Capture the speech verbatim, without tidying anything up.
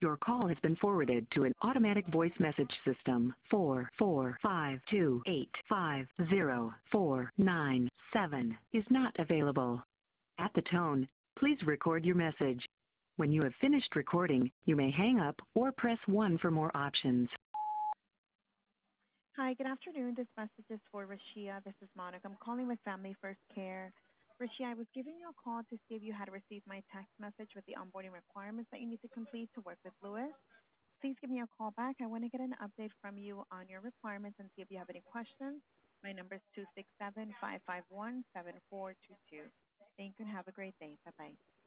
Your call has been forwarded to an automatic voice message system. four four five two eight five zero four nine seven is not available. At the tone, please record your message. When you have finished recording, you may hang up or press one for more options. Hi, good afternoon. This message is for Rashia. This is Monica. I'm calling with Family First Care. Rashia, I was giving you a call to see if you had received my text message with the onboarding requirements that you need to complete to work with Lewis. Please give me a call back. I want to get an update from you on your requirements and see if you have any questions. My number is two six seven, five five one, seven four two two. Thank you and have a great day. Bye-bye.